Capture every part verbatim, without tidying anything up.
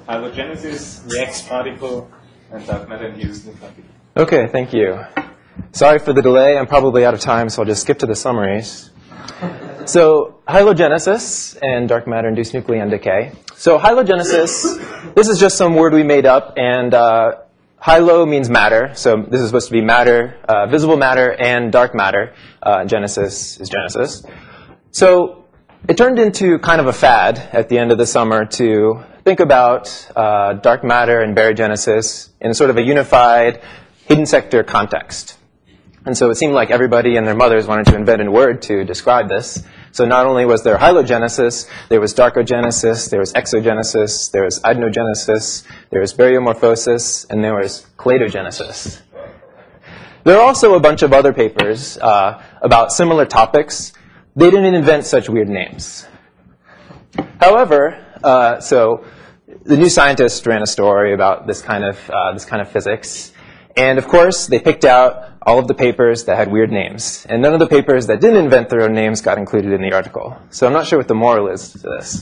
halogenesis, reacts particle, and dark matter-induced nuclear. Okay, thank you. Sorry for the delay. I'm probably out of time, so I'll just skip to the summaries. So halogenesis and dark matter-induced nucleon decay. So halogenesis, this is just some word we made up, and uh, halo means matter. So this is supposed to be matter, uh, visible matter, and dark matter. Uh, genesis is genesis. So it turned into kind of a fad at the end of the summer to think about uh, dark matter and baryogenesis in sort of a unified hidden sector context. And so it seemed like everybody and their mothers wanted to invent a word to describe this. So not only was there halogenesis, there was darkogenesis, there was exogenesis, there was adenogenesis, there was baryomorphosis, and there was cladogenesis. There are also a bunch of other papers uh, about similar topics. They didn't invent such weird names. However, uh, so the New Scientist ran a story about this kind of uh, this kind of physics, and of course they picked out all of the papers that had weird names, and none of the papers that didn't invent their own names got included in the article. So I'm not sure what the moral is to this.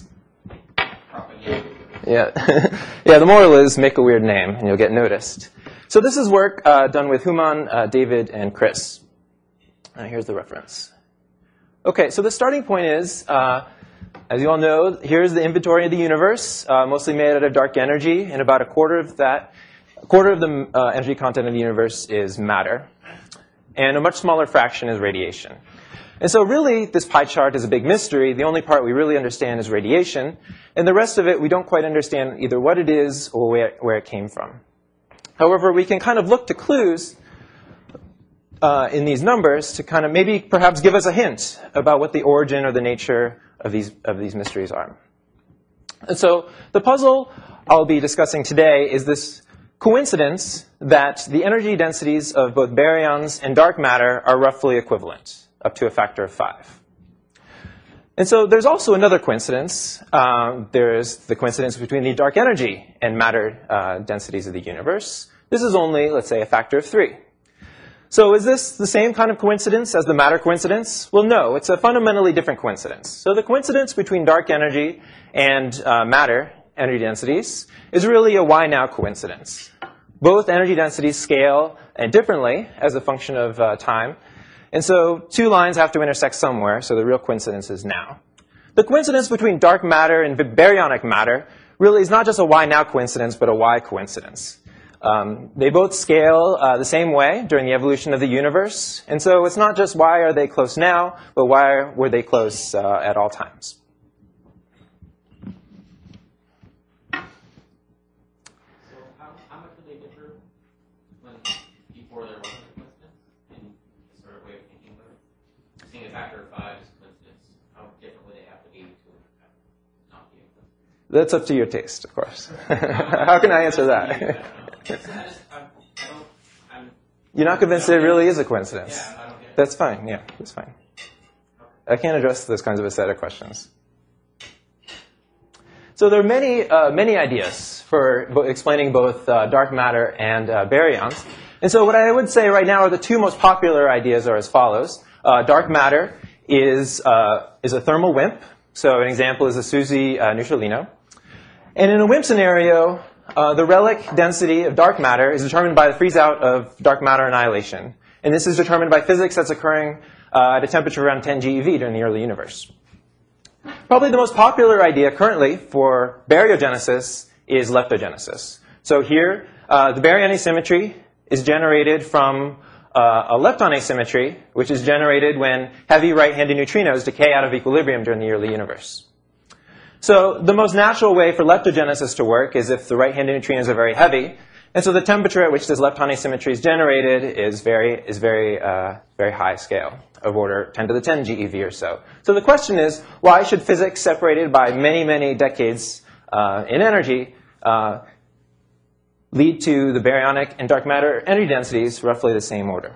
Yeah, yeah. The moral is make a weird name, and you'll get noticed. So this is work uh, done with Human, uh, David, and Chris. Uh, here's the reference. Okay, so the starting point is, uh, as you all know, here's the inventory of the universe, uh, mostly made out of dark energy, and about a quarter of that, a quarter of the uh, energy content of the universe is matter, and a much smaller fraction is radiation. And so really, this pie chart is a big mystery. The only part we really understand is radiation, and the rest of it, we don't quite understand either what it is or where, where it came from. However, we can kind of look to clues Uh, in these numbers to kind of maybe perhaps give us a hint about what the origin or the nature of these, of these mysteries are. And so the puzzle I'll be discussing today is this coincidence that the energy densities of both baryons and dark matter are roughly equivalent, up to a factor of five. And so there's also another coincidence. Um, there's the coincidence between the dark energy and matter uh, densities of the universe. This is only, let's say, a factor of three. So is this the same kind of coincidence as the matter coincidence? Well, no. It's a fundamentally different coincidence. So the coincidence between dark energy and uh, matter energy densities is really a why now coincidence. Both energy densities scale uh, differently as a function of uh, time. And so two lines have to intersect somewhere, so the real coincidence is now. The coincidence between dark matter and baryonic matter really is not just a why now coincidence, but a why coincidence. Um, they both scale uh, the same way during the evolution of the universe. And so it's not just why are they close now, but why were they close uh, at all times. So how, how much do they differ when before there wasn't a coincidence in the sort of way of thinking about it? Seeing a factor of five is coincidence. How different would they have to be to not be a coincidence? That's up to your taste, of course. How can I answer that? I just, I'm, I don't, I'm, You're not convinced that it really is a coincidence? Yeah, I don't get it. That's fine. Yeah, that's fine. I can't address those kinds of aesthetic questions. So there are many, uh, many ideas for bo- explaining both uh, dark matter and uh, baryons. And so what I would say right now are the two most popular ideas are as follows. Uh, dark matter is, uh, is a thermal WIMP. So an example is a SUSY uh, neutralino. And in a WIMP scenario, Uh, the relic density of dark matter is determined by the freeze-out of dark matter annihilation. And this is determined by physics that's occurring uh, at a temperature around ten GeV during the early universe. Probably the most popular idea currently for baryogenesis is leptogenesis. So here, uh, the baryon asymmetry is generated from uh, a lepton asymmetry, which is generated when heavy right-handed neutrinos decay out of equilibrium during the early universe. So the most natural way for leptogenesis to work is if the right-handed neutrinos are very heavy. And so the temperature at which this lepton asymmetry is generated is very, is very, uh, very high scale, of order ten to the ten GeV or so. So the question is, why should physics separated by many, many decades uh, in energy uh, lead to the baryonic and dark matter energy densities roughly the same order?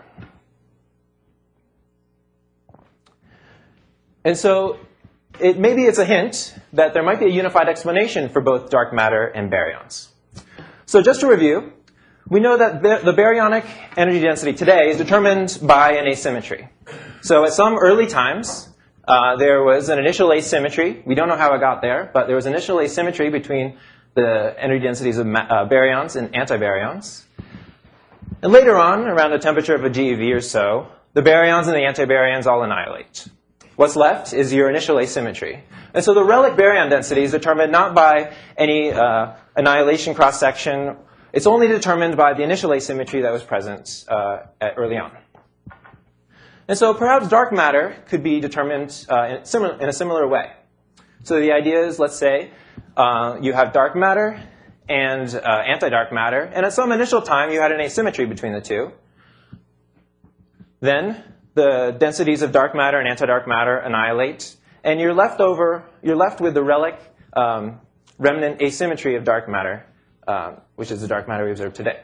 And so It, maybe it's a hint that there might be a unified explanation for both dark matter and baryons. So just to review, we know that the, the baryonic energy density today is determined by an asymmetry. So at some early times, uh, there was an initial asymmetry. We don't know how it got there, but there was initial asymmetry between the energy densities of uh, baryons and antibaryons. And later on, around a temperature of a GeV or so, the baryons and the antibaryons all annihilate. What's left is your initial asymmetry. And so the relic baryon density is determined not by any uh, annihilation cross-section. It's only determined by the initial asymmetry that was present uh, at early on. And so perhaps dark matter could be determined uh, in, similar, in a similar way. So the idea is, let's say, uh, you have dark matter and uh, anti-dark matter, and at some initial time you had an asymmetry between the two. Then the densities of dark matter and anti-dark matter annihilate, and you're left over, you're left with the relic um, remnant asymmetry of dark matter, uh, which is the dark matter we observe today.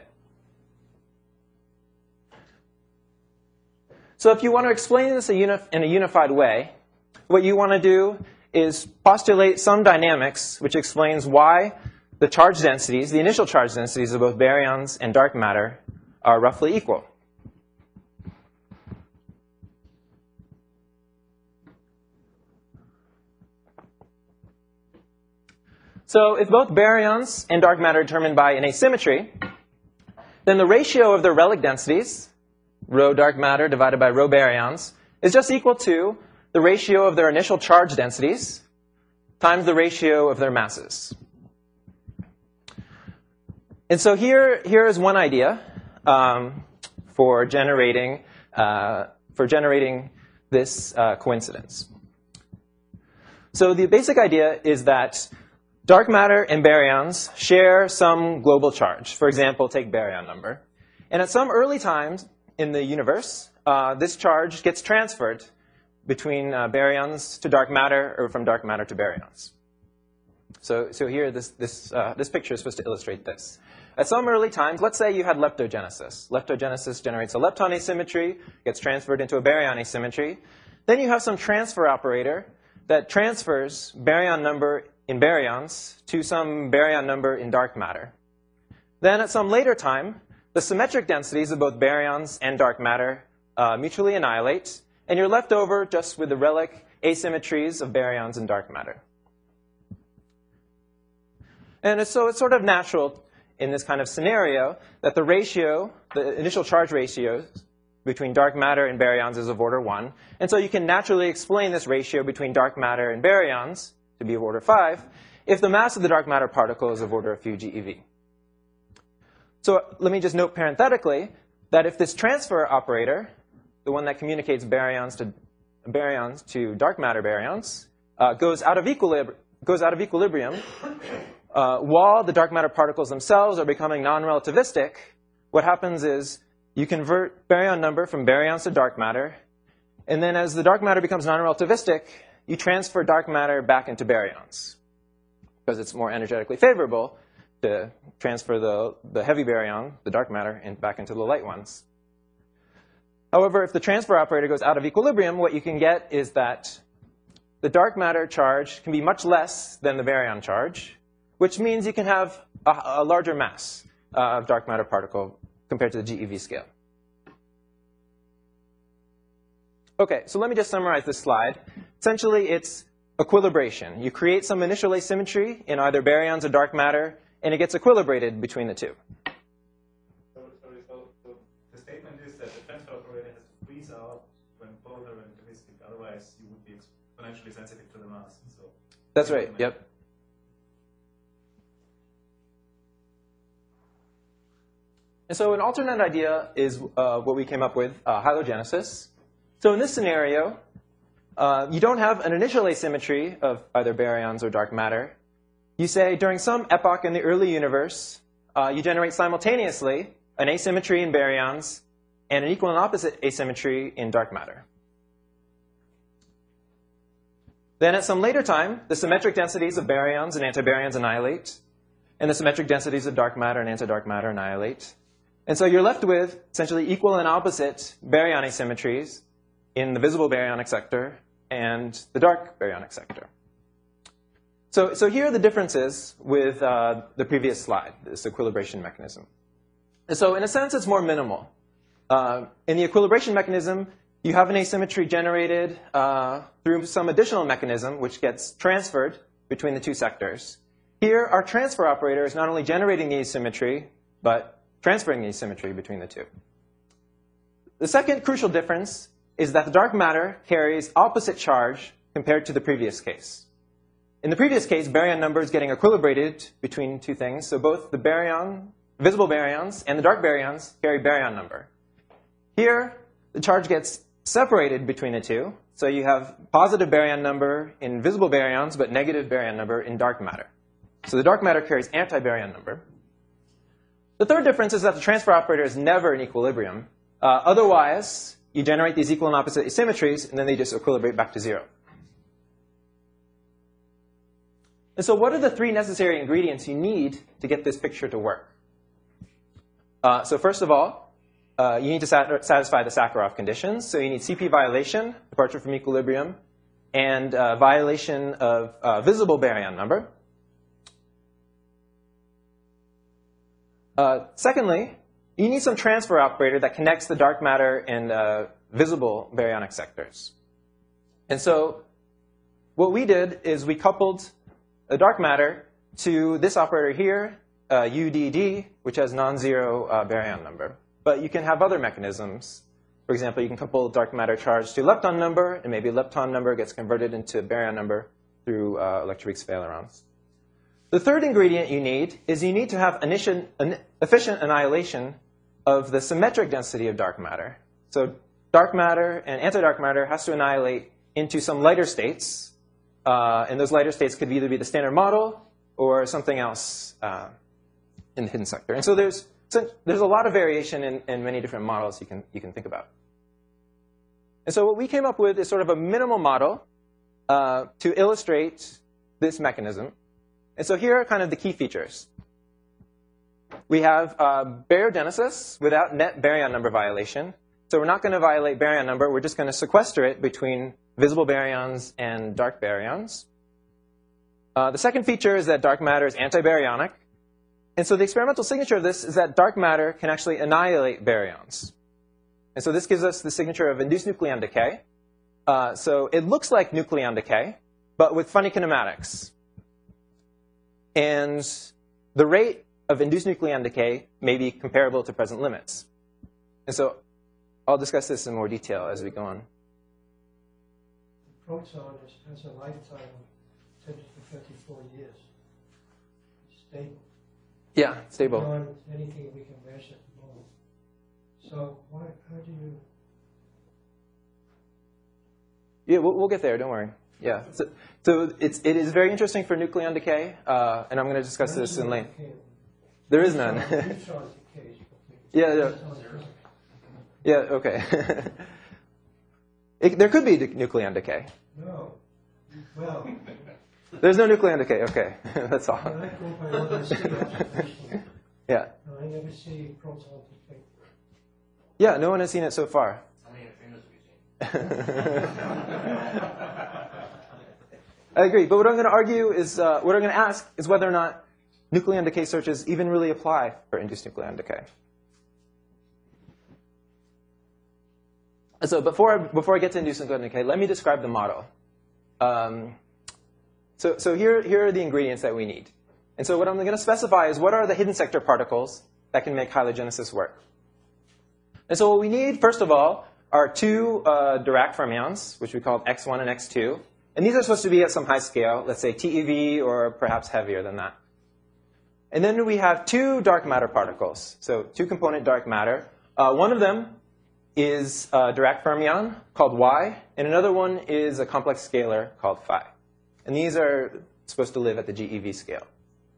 So if you want to explain this in a unified way, what you want to do is postulate some dynamics which explains why the charge densities, the initial charge densities of both baryons and dark matter are roughly equal. So if both baryons and dark matter are determined by an asymmetry, then the ratio of their relic densities, rho dark matter divided by rho baryons, is just equal to the ratio of their initial charge densities times the ratio of their masses. And so here, here is one idea um, for generating uh, for generating this uh, coincidence. So the basic idea is that dark matter and baryons share some global charge. For example, take baryon number. And at some early times in the universe, uh, this charge gets transferred between uh, baryons to dark matter or from dark matter to baryons. So, so here, this, this, uh, this picture is supposed to illustrate this. At some early times, let's say you had leptogenesis. Leptogenesis generates a lepton asymmetry, gets transferred into a baryon asymmetry. Then you have some transfer operator that transfers baryon number in baryons to some baryon number in dark matter. Then at some later time, the symmetric densities of both baryons and dark matter uh, mutually annihilate, and you're left over just with the relic asymmetries of baryons and dark matter. And it's, so it's sort of natural in this kind of scenario that the ratio, the initial charge ratio between dark matter and baryons is of order one. And so you can naturally explain this ratio between dark matter and baryons to be of order five if the mass of the dark matter particle is of order a few GeV. So let me just note parenthetically that if this transfer operator, the one that communicates baryons to baryons to dark matter baryons, uh, goes out of equilib goes out of equilibrium uh, while the dark matter particles themselves are becoming non-relativistic, what happens is you convert baryon number from baryons to dark matter, and then as the dark matter becomes non-relativistic, you transfer dark matter back into baryons because it's more energetically favorable to transfer the, the heavy baryon, the dark matter, and back into the light ones. However, if the transfer operator goes out of equilibrium, what you can get is that the dark matter charge can be much less than the baryon charge, which means you can have a, a larger mass uh, of dark matter particle compared to the GeV scale. Okay, so let me just summarize this slide. Essentially, it's equilibration. You create some initial asymmetry in either baryons or dark matter, and it gets equilibrated between the two. So, sorry, so, so the statement is that the transfer operator has to freeze out when polar and relativistic, otherwise you would be exponentially sensitive to the mass. So that's right, yep. And so an alternate idea is uh, what we came up with, uh, halogenesis. So in this scenario, uh, you don't have an initial asymmetry of either baryons or dark matter. You say during some epoch in the early universe, uh, you generate simultaneously an asymmetry in baryons and an equal and opposite asymmetry in dark matter. Then at some later time, the symmetric densities of baryons and antibaryons annihilate, and the symmetric densities of dark matter and antidark matter annihilate. And so you're left with essentially equal and opposite baryon asymmetries in the visible baryonic sector and the dark baryonic sector. So, so here are the differences with uh, the previous slide, this equilibration mechanism. And so in a sense, it's more minimal. Uh, in the equilibration mechanism, you have an asymmetry generated uh, through some additional mechanism which gets transferred between the two sectors. here our transfer operator is not only generating the asymmetry, but transferring the asymmetry between the two. The second crucial difference is that the dark matter carries opposite charge compared to the previous case. In the previous case, baryon number is getting equilibrated between two things. So both the baryon, visible baryons and the dark baryons carry baryon number. Here, the charge gets separated between the two. So you have positive baryon number in visible baryons, but negative baryon number in dark matter. So the dark matter carries anti-baryon number. The third difference is that the transfer operator is never in equilibrium. Uh, otherwise, you generate these equal and opposite asymmetries, and then they just equilibrate back to zero. And so what are the three necessary ingredients you need to get this picture to work? Uh, so first of all, uh, you need to sat satisfy the Sakharov conditions. So you need C P violation, departure from equilibrium, and uh, violation of uh, visible baryon number. Uh, secondly, you need some transfer operator that connects the dark matter and uh, visible baryonic sectors. And so what we did is we coupled the dark matter to this operator here, uh, U D D, which has non-zero uh, baryon number. But you can have other mechanisms. For example, you can couple dark matter charge to lepton number, and maybe lepton number gets converted into baryon number through uh, electroweak sphalerons. The third ingredient you need is you need to have efficient, efficient annihilation of the symmetric density of dark matter. So dark matter and anti-dark matter has to annihilate into some lighter states. Uh, and those lighter states could either be the standard model or something else uh, in the hidden sector. And so there's, so there's a lot of variation in, in many different models you can, you can think about. And so what we came up with is sort of a minimal model uh, to illustrate this mechanism. And so here are kind of the key features. We have uh, baryogenesis without net baryon number violation. So we're not going to violate baryon number. We're just going to sequester it between visible baryons and dark baryons. Uh, the second feature is that dark matter is anti-baryonic. And so the experimental signature of this is that dark matter can actually annihilate baryons. And so this gives us the signature of induced nucleon decay. Uh, so it looks like nucleon decay, but with funny kinematics. And the rate of induced nucleon decay may be comparable to present limits. And so I'll discuss this in more detail as we go on. The proton is, has a lifetime of ten to thirty-four years. It's stable. Yeah, stable. Beyond anything we can measure at the moment. So why, how do you... Yeah, we'll, we'll get there. Don't worry. Yeah. So, so it's, it is very interesting for nucleon decay, uh, and I'm going to discuss this in length. There is none. yeah, yeah. Yeah, okay. it, there could be nucleon decay. No. Well. There's no nucleon decay. Okay, that's all. I go by what I see observationally. Yeah. I never see proton decay. Yeah, no one has seen it so far. How many neutrinos have you seen? I agree, but what I'm going to argue is, uh, what I'm going to ask is whether or not nucleon decay searches even really apply for induced nucleon decay. So before I, before I get to induced nucleon decay, let me describe the model. Um, so so here, here are the ingredients that we need. And so what I'm going to specify is what are the hidden sector particles that can make halogenesis work. And so what we need, first of all, are two uh, Dirac fermions, which we call X one and X two. And these are supposed to be at some high scale, let's say T eV or perhaps heavier than that. And then we have two dark matter particles, so two-component dark matter. Uh, one of them is a Dirac fermion called Y, and another one is a complex scalar called phi. And these are supposed to live at the G eV scale.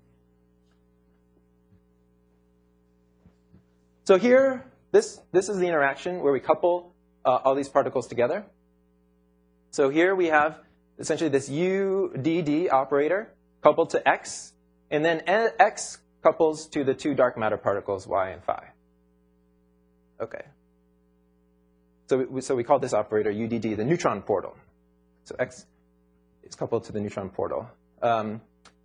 So here, this, this is the interaction where we couple uh, all these particles together. So here we have essentially this U D D operator coupled to X, and then X couples to the two dark matter particles, Y and phi. Okay. So we, so we call this operator U D D the neutron portal. So X is coupled to the neutron portal. Um,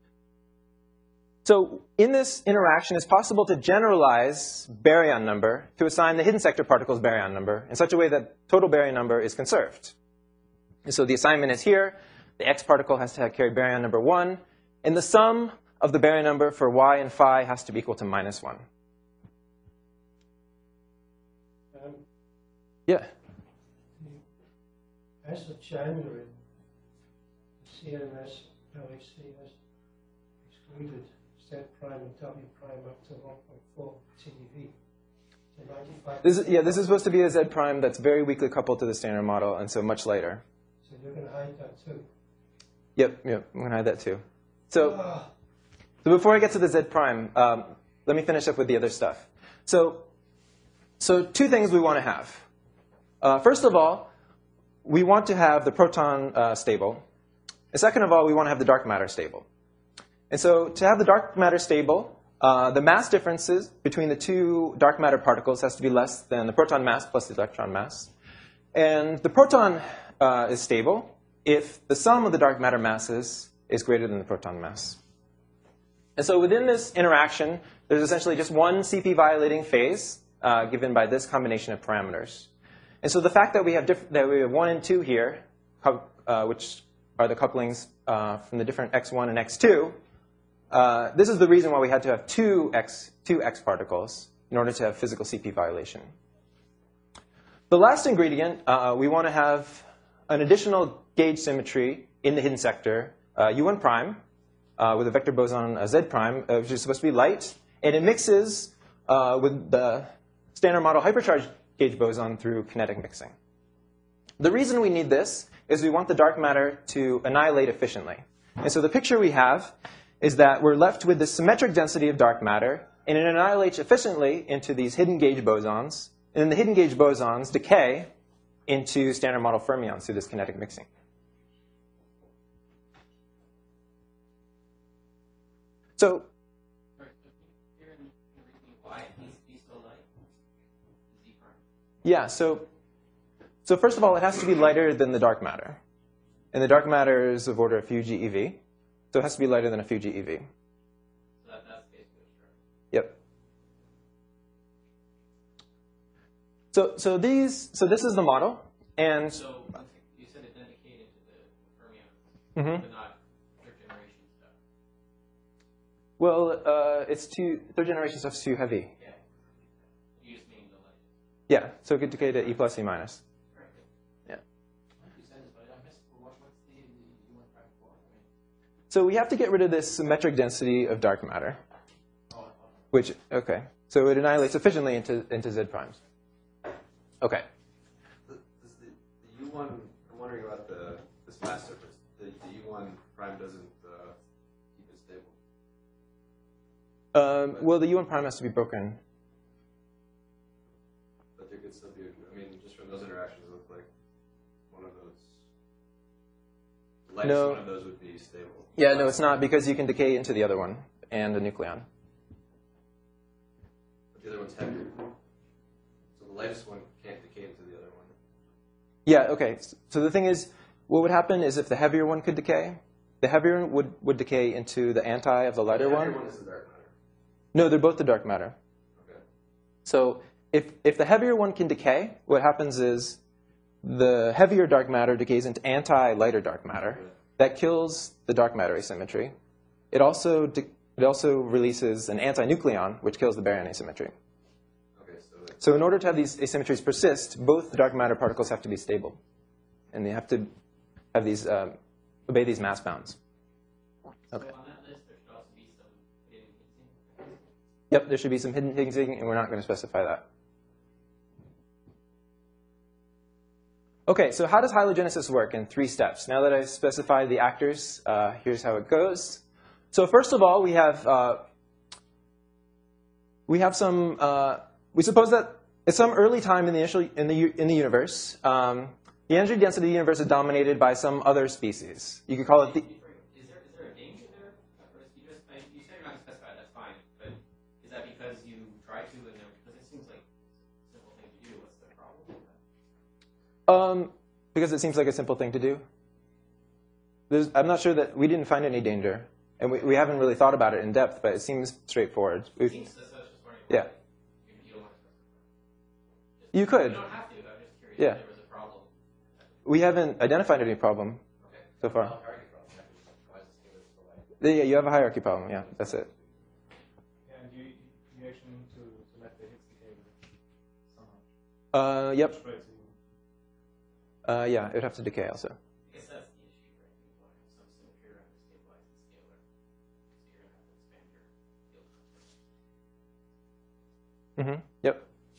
so in this interaction, it's possible to generalize baryon number to assign the hidden sector particles baryon number in such a way that total baryon number is conserved. And so the assignment is here. The X particle has to carry baryon number one. And the sum of the baryon number for y and phi has to be equal to minus one. Um, Yeah. As of January, the C M S L H C has excluded Z prime and W prime up to one point four T E V. So ninety-five. This is, yeah, this is supposed to be a Z prime that's very weakly coupled to the standard model, and so much lighter. So you're going to hide that too. Yep, yep, I'm going to hide that too. So, Ah, so before I get to the Z prime, um, let me finish up with the other stuff. So, so two things we want to have. Uh, first of all, we want to have the proton uh, stable. And second of all, we want to have the dark matter stable. And so to have the dark matter stable, uh, the mass differences between the two dark matter particles has to be less than the proton mass plus the electron mass. And the proton uh, is stable if the sum of the dark matter masses is greater than the proton mass. And so within this interaction, there's essentially just one C P violating phase uh, given by this combination of parameters. And so the fact that we have, diff that we have one and two here, uh, which are the couplings uh, from the different x one and x two, uh, this is the reason why we had to have two x, two x particles in order to have physical C P violation. The last ingredient, uh, we want to have an additional gauge symmetry in the hidden sector, uh, U one prime, uh, with a vector boson uh, Z prime, uh, which is supposed to be light, and it mixes uh, with the standard model hypercharged gauge boson through kinetic mixing. The reason we need this is we want the dark matter to annihilate efficiently. And so the picture we have is that we're left with this symmetric density of dark matter, and it annihilates efficiently into these hidden gauge bosons. And then the hidden gauge bosons decay into standard model fermions through this kinetic mixing. So, yeah, so, so first of all, it has to be lighter than the dark matter. And the dark matter is of order a few GeV. So it has to be lighter than a few GeV. So that, that's basically true. Yep. So, so these, so this is the model, and So you said it then decayed into the fermions, Mhm. but not third generation stuff. well, uh, it's too third generation stuff's too heavy. Yeah. You just mean the light. Yeah, so it could decay to E plus E minus. Correct. Yeah. You said this, but I missed what, what's the U one prime for? I mean, So we have to get rid of this symmetric density of dark matter, oh, which okay. So it annihilates efficiently into into Z primes. Okay. The, does the, the U one, I'm wondering about the this mass difference. The, the U one prime doesn't uh, keep it stable. Um, well, the U one prime has to be broken. But there could still be, I mean, just from those interactions, it looked like one of those, the lightest No. one of those would be stable. Yeah, no, it's not, because you can decay into the other one and the nucleon. But the other one's heavier. So the lightest one can't decay into the other one. Yeah, okay. So the thing is, what would happen is if the heavier one could decay, the heavier one would, would decay into the anti of the lighter the one. heavier one is the dark matter. No, they're both the dark matter. Okay. So if, if the heavier one can decay, what happens is the heavier dark matter decays into anti-lighter dark matter. That kills the dark matter asymmetry. It also, de it also releases an anti-nucleon, which kills the baryon asymmetry. Okay, so like, So in order to have these asymmetries persist, both the dark matter particles have to be stable. And they have to have these, um, obey these mass bounds. Okay. So on that list, there should also be some hidden mixing. Yep, there should be some hidden mixing, and we're not going to specify that. Okay, so how does halogenesis work in three steps? Now that I've specified the actors, uh, here's how it goes. So first of all, we have uh, we have some. Uh, we suppose that at some early time in the initial in the in the universe, um, the energy density of the universe is dominated by some other species. You could call it the. Is there, is there a danger there? Or is you, just, I, you said you're not going to specify, that's fine. But is that because you try to and there, because it seems like a simple thing to do. What's the problem with that? Um, because it seems like a simple thing to do. There's, I'm not sure that we didn't find any danger, and we, we haven't really thought about it in depth, but it seems straightforward. It We've, seems so, so I was just wondering. yeah, You, you don't want to specify. Just, you could. You don't have to. I'm just curious Yeah. if there was a problem. We haven't identified any problem Okay. so far. Well, target problem. Why is the scalar so light? Yeah, you have a hierarchy problem. Yeah, that's it. Yeah, and you, you actually need to, to let the Higgs decay somehow. Uh, yep. Which way to- Uh, yeah, it would have to decay also. I guess that's the issue, right? You want to have some symmetry around the stabilized scalar. So you're going to have to expand your field contour. Mm-hmm. Yep.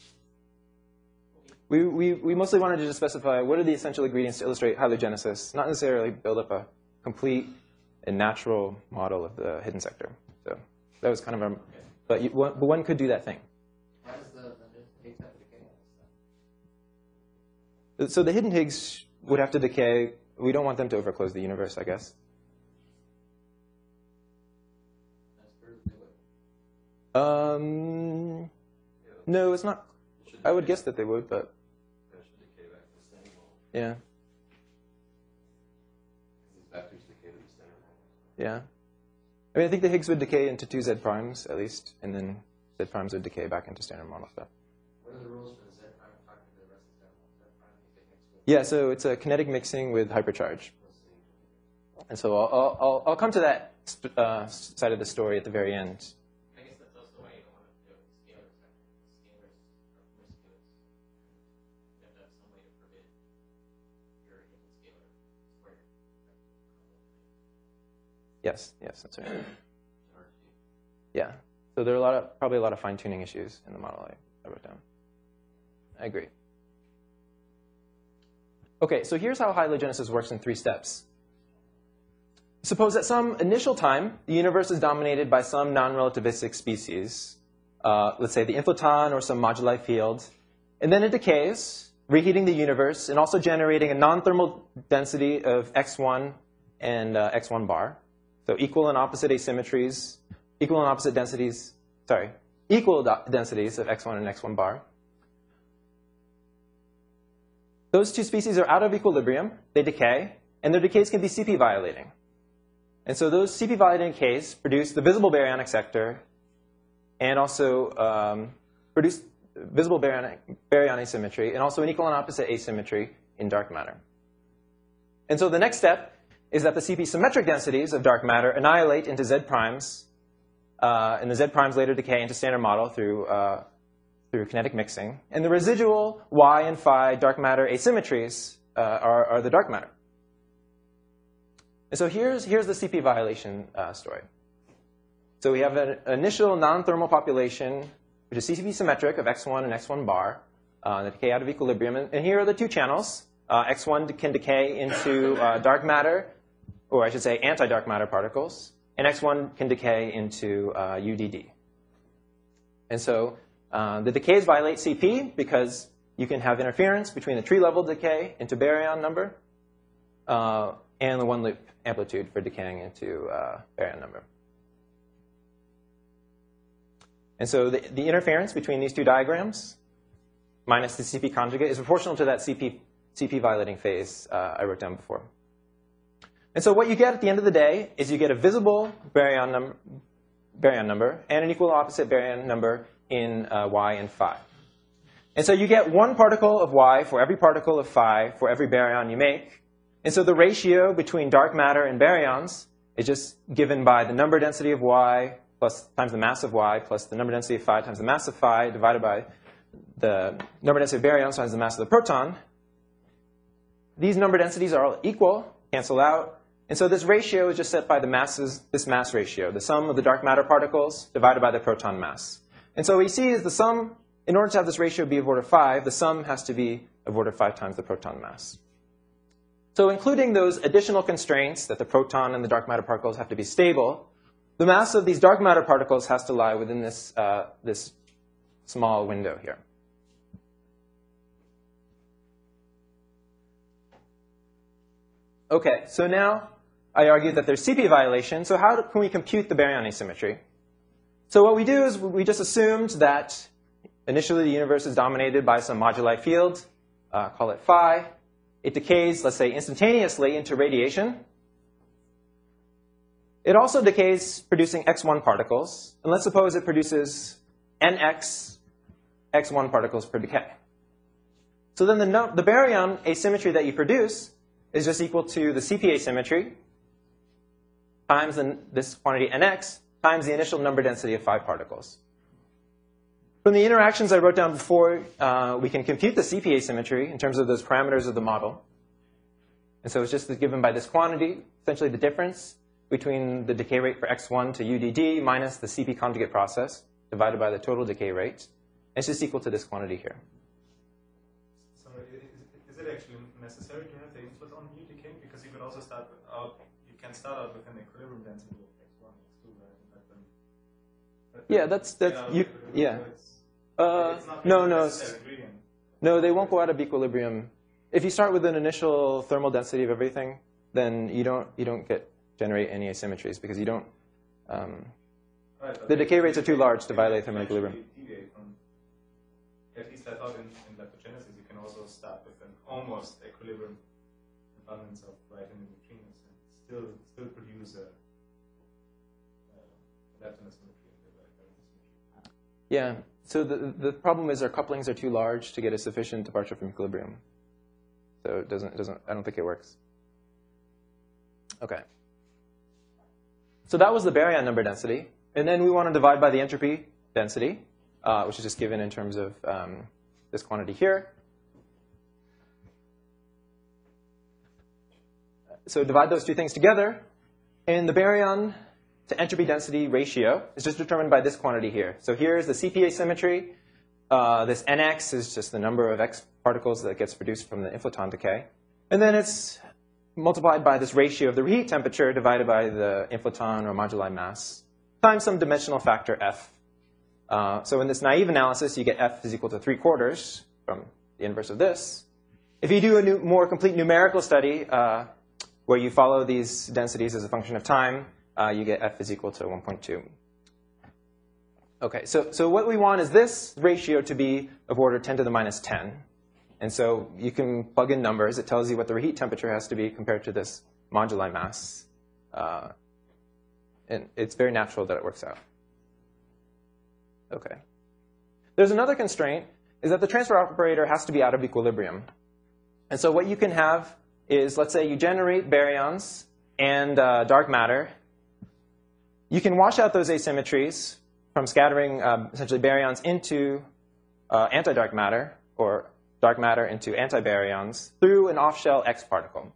We, we, we mostly wanted to just specify what are the essential ingredients to illustrate hylogenesis, not necessarily build up a complete and natural model of the hidden sector. So that was kind of our, but, you, but one could do that thing. Why does the, the Higgs have to decay all this stuff? So the hidden Higgs would have to decay. We don't want them to overclose the universe, I guess. That's Spurs do it. Um, no, it's not. I would guess that they would, but That should decay back to the standard model. yeah, These vectors decay to the standard model. yeah. I mean, I think the Higgs would decay into two Z primes at least, and then Z primes would decay back into standard model stuff. What are the rules for the Z prime talking to the rest of the Z prime? You get mixed with Yeah, so it's a kinetic mixing with hypercharge. And so I'll, I'll, I'll, I'll come to that uh, side of the story at the very end. I guess that's also why you don't want to do it with scalar sector. Scalars are promiscuous. You have to have some way to forbid your hidden scalar squared. Yes, yes, that's right. Yeah. So there are a lot of, probably a lot of fine-tuning issues in the model I, I wrote down. I agree. Okay, so here's how hylogenesis works in three steps. Suppose at some initial time, the universe is dominated by some non-relativistic species, uh, let's say the inflaton or some moduli field, and then it decays, reheating the universe and also generating a non-thermal density of x one and uh, x one bar. So equal and opposite asymmetries, equal and opposite densities, sorry, equal densities of x one and x one bar. Those two species are out of equilibrium, they decay, and their decays can be C P violating. And so those C P violating decays produce the visible baryonic sector and also um, produce visible baryonic, baryon asymmetry and also an equal and opposite asymmetry in dark matter. And so the next step is that the C P symmetric densities of dark matter annihilate into Z primes, uh, and the Z primes later decay into standard model through, uh, through kinetic mixing. And the residual Y and phi dark matter asymmetries uh, are, are the dark matter. And so here's, here's the C P violation uh, story. So we have an initial non-thermal population, which is C P symmetric of x one and x one bar, uh, that decay out of equilibrium. And, and here are the two channels. Uh, x one can decay into uh, dark matter, or I should say anti-dark matter particles, and x one can decay into uh, U D D. And so uh, the decays violate C P because you can have interference between the tree-level decay into baryon number uh, and the one-loop amplitude for decaying into uh, baryon number. And so the, the interference between these two diagrams minus the C P conjugate is proportional to that C P, C P violating phase uh, I wrote down before. And so what you get at the end of the day is you get a visible baryon, num baryon number and an equal opposite baryon number in uh, Y and phi. And so you get one particle of Y for every particle of phi for every baryon you make. And so the ratio between dark matter and baryons is just given by the number density of Y plus times the mass of Y plus the number density of phi times the mass of phi divided by the number density of baryons times the mass of the proton. These number densities are all equal, cancel out. And so this ratio is just set by the masses, this mass ratio, the sum of the dark matter particles divided by the proton mass. And so what we see is the sum, in order to have this ratio be of order five, the sum has to be of order five times the proton mass. So including those additional constraints that the proton and the dark matter particles have to be stable, the mass of these dark matter particles has to lie within this, uh, this small window here. Okay, so now I argue that there's C P violation. So how can we compute the baryon asymmetry? So what we do is we just assumed that initially the universe is dominated by some moduli field, uh, call it phi. It decays, let's say, instantaneously into radiation. It also decays producing x one particles. And let's suppose it produces nx x one particles per decay. So then the, no the baryon asymmetry that you produce is just equal to the C P asymmetry times the, this quantity nx times the initial number density of five particles. From the interactions I wrote down before, uh, we can compute the C P asymmetry in terms of those parameters of the model. And so it's just given by this quantity, essentially the difference between the decay rate for x one to U D D minus the C P conjugate process divided by the total decay rate. And it's just equal to this quantity here. So is, is it actually necessary to have the input on U decay? Because you could also start out, you can start out with an equilibrium density of x one, x two, right? And let them, let Yeah, them that's, that's, get out you, of equilibrium. yeah. So it's- Uh, it's not no, really no, a it's- necessary ingredient. no, they won't go out of equilibrium. If you start with an initial thermal density of everything, then you don't, you don't get, generate any asymmetries because you don't, um, Right, but the they- decay rates are too they- large to they violate can thermal actually equilibrium. deviate from- At least I thought in, in leptogenesis you can also start with an almost equilibrium abundance of right and neutrinos and still still produce a, a lepton symmetry and the variant symmetry. Yeah. So the, the problem is our couplings are too large to get a sufficient departure from equilibrium. So it doesn't, it doesn't, I don't think it works. Okay. So that was the baryon number density. And then we want to divide by the entropy density, uh, which is just given in terms of um, this quantity here. So divide those two things together. And the baryon to entropy density ratio is just determined by this quantity here. So here's the C P asymmetry. Uh, this nx is just the number of x particles that gets produced from the inflaton decay. And then it's multiplied by this ratio of the reheat temperature divided by the inflaton or moduli mass times some dimensional factor f. Uh, so in this naive analysis, you get f is equal to three quarters from the inverse of this. If you do a new, more complete numerical study uh, where you follow these densities as a function of time, Uh, you get f is equal to one point two. Okay, so, so what we want is this ratio to be of order ten to the minus ten. And so you can plug in numbers. It tells you what the reheat temperature has to be compared to this moduli mass. Uh, and it's very natural that it works out. Okay. There's another constraint, is that the transfer operator has to be out of equilibrium. And so what you can have is, let's say you generate baryons and uh, dark matter. You can wash out those asymmetries from scattering um, essentially baryons into uh, anti-dark matter or dark matter into antibaryons through an off-shell X particle.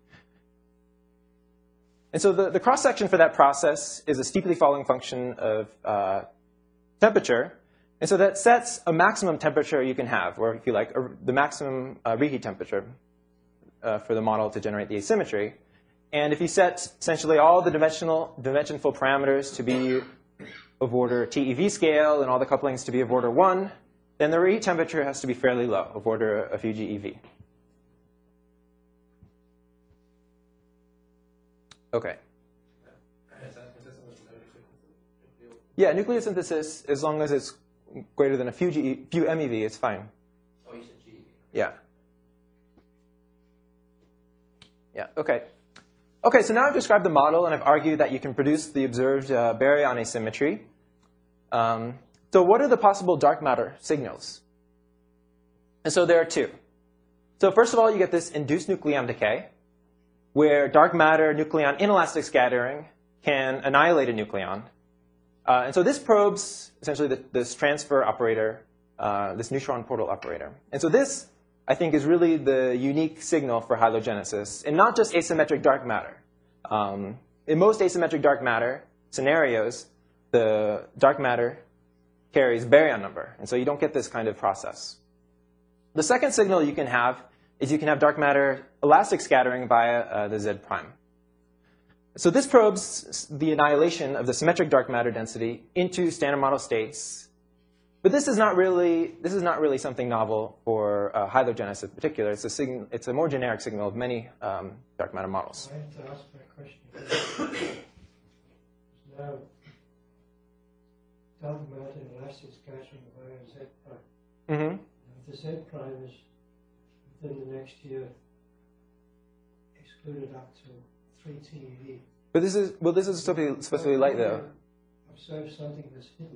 And so the, the cross-section for that process is a steeply falling function of uh, temperature. And so that sets a maximum temperature you can have, or if you like, a, the maximum uh, reheat temperature uh, for the model to generate the asymmetry. And if you set essentially all the dimensional, dimensionful parameters to be of order T E V scale and all the couplings to be of order one, then the reheat temperature has to be fairly low, of order a few G E V. Okay. Yeah, nucleosynthesis, as long as it's greater than a few, G E, few M E V, it's fine. Oh, you said G E V. Yeah. Yeah, okay. Okay, so now I've described the model, and I've argued that you can produce the observed uh, baryon asymmetry. Um, so what are the possible dark matter signals? And so there are two. So first of all, you get this induced nucleon decay, where dark matter nucleon inelastic scattering can annihilate a nucleon. Uh, and so this probes essentially the, this transfer operator, uh, this neutron portal operator. And so this, I think, is really the unique signal for halogenesis, and not just asymmetric dark matter. Um, in most asymmetric dark matter scenarios, the dark matter carries baryon number, and so you don't get this kind of process. The second signal you can have is you can have dark matter elastic scattering via uh, the Z prime. So this probes the annihilation of the symmetric dark matter density into standard model states. But this is not really, this is not really something novel for uh, halogenesis in particular. It's a, signal, it's a more generic signal of many um, dark matter models. I have to ask my question. Now, dark matter elastic scattering via Z prime. Mm-hmm. Now, the Z prime is within the next year excluded up to three T E V. But this is, well, this is supposed to be, supposed to be light, though. Observe something that's hidden.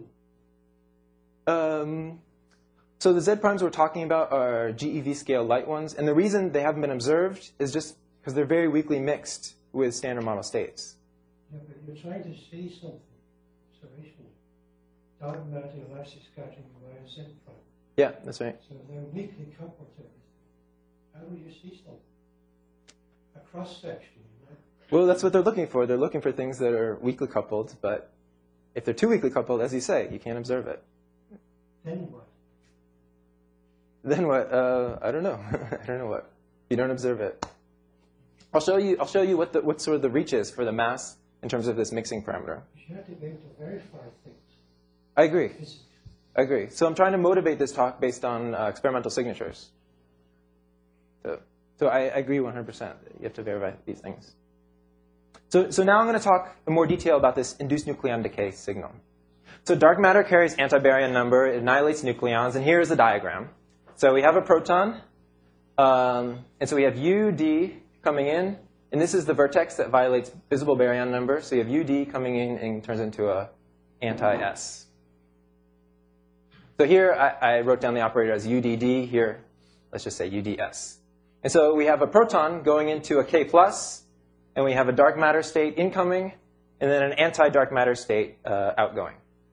Um, so the Z primes we're talking about are G E V scale light ones, and the reason they haven't been observed is just because they're very weakly mixed with standard model states. Yeah, but you're trying to see something observationally. Dark matter elastic scattering via Z prime. Yeah, that's right. So they're weakly coupled to everything. How will you see something? A cross section, you know? Well, that's what they're looking for. They're looking for things that are weakly coupled, but if they're too weakly coupled, as you say, you can't observe it. Then what? Then what? Uh, I don't know. I don't know what. You don't observe it. I'll show you. I'll show you what the what sort of the reach is for the mass in terms of this mixing parameter. You have to be able to verify things. I agree. Physics. I agree. So I'm trying to motivate this talk based on uh, experimental signatures. So, so I, I agree one hundred percent. You have to verify these things. So, so now I'm going to talk in more detail about this induced nucleon decay signal. So dark matter carries antibaryon number. It annihilates nucleons. And here is the diagram. So we have a proton. Um, and so we have U, D coming in. And this is the vertex that violates visible baryon number. So you have U, D coming in and turns into a anti-S. So here I, I wrote down the operator as U D D. Here, let's just say U D S. And so we have a proton going into a K plus, and we have a dark matter state incoming, and then an anti-dark matter state uh, outgoing.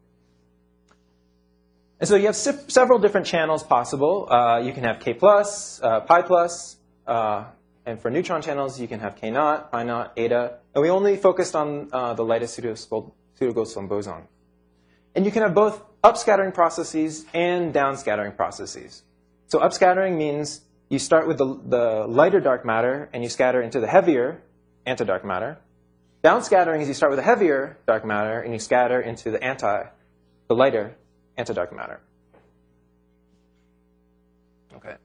And so you have se several different channels possible. Uh, you can have K plus, uh, pi plus, uh, and for neutron channels, you can have K naught, pi naught, eta. And we only focused on uh, the lightest pseudo-Goldstone boson. And you can have both upscattering processes and downscattering processes. So upscattering means you start with the, the lighter dark matter and you scatter into the heavier anti-dark matter. Downscattering is you start with the heavier dark matter and you scatter into the anti, the lighter anti-dark matter. Okay.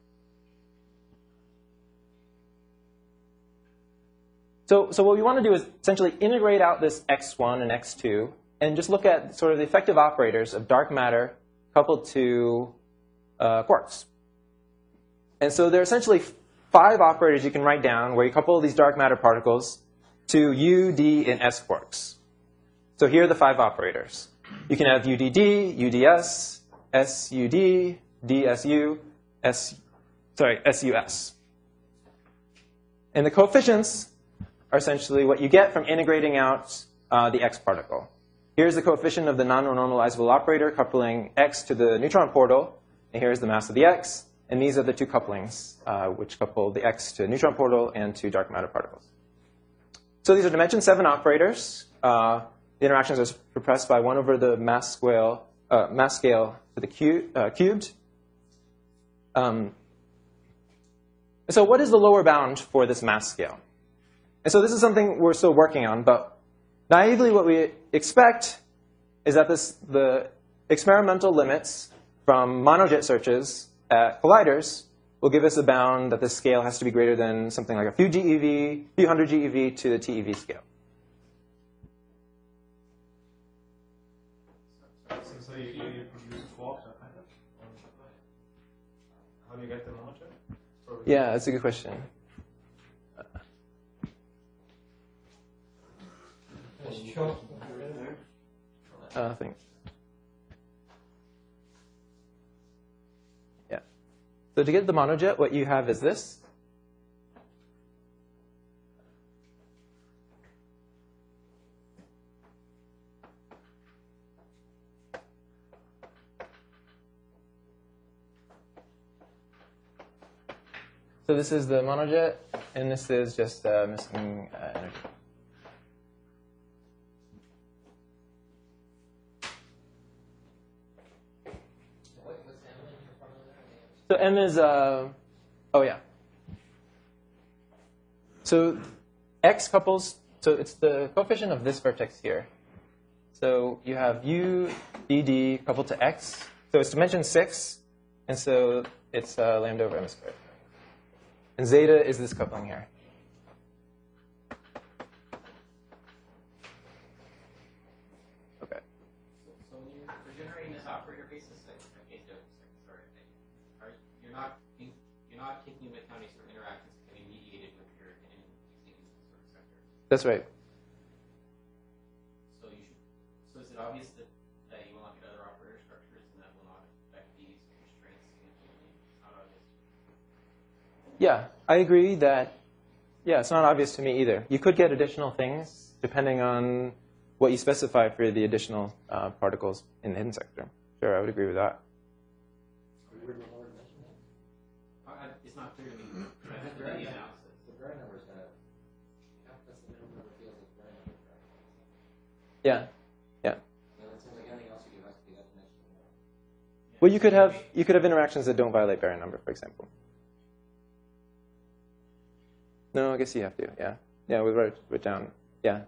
So, so what we want to do is essentially integrate out this X one and X two and just look at sort of the effective operators of dark matter coupled to uh, quarks. And so there are essentially five operators you can write down where you couple these dark matter particles to U, D, and S quarks. So here are the five operators. You can have U D D, U D S, S U D, D S U, S, sorry, S U S. And the coefficients are essentially what you get from integrating out uh, the X particle. Here's the coefficient of the non-normalizable operator coupling X to the neutron portal, and here's the mass of the X. And these are the two couplings uh, which couple the X to neutron portal and to dark matter particles. So these are dimension seven operators. Uh, the interactions are suppressed by one over the mass scale, uh, mass scale to the cu uh, cubed. Um, so what is the lower bound for this mass scale? And so this is something we're still working on, but naively what we expect is that this, the experimental limits from monojet searches at colliders will give us a bound that the scale has to be greater than something like a few G E V, a few hundred G E V to the T E V scale. So, so you, you you produce a quark, kind of? How do you get the monojet? Yeah, that's a good question. That's short. Uh, thanks. Yeah. So to get the monojet, what you have is this. So this is the monojet, and this is just uh, missing uh, energy. So M is, uh, oh yeah. So X couples, so it's the coefficient of this vertex here. So you have U, D, D coupled to X. So it's dimension six, and so it's uh, lambda over M squared. And zeta is this coupling here. Okay. So when you're, for generating this operator basis, I, I can't do it. Sorry, are you're not you're not taking into account any sort of interactions that can be mediated with your in using sort of sector. That's right. So you should. So is it obvious that that you will not get other operator structures and that will not affect these constraints significantly? Not obvious. Yeah, I agree that, yeah, it's not obvious to me either. You could get additional things depending on what you specify for the additional uh, particles in the hidden sector. Sure, I would agree with that. Uh, It's not clear to me. I have to do the analysis. The Baire numbers have, that's the minimum number of fields as Baire numbers, right? Yeah, yeah. So it seems like anything else you do has to be that dimensional more. Well, you could have you could have interactions that don't violate Baire number, for example. No, I guess you have to. Yeah, yeah. We wrote it down. Yeah.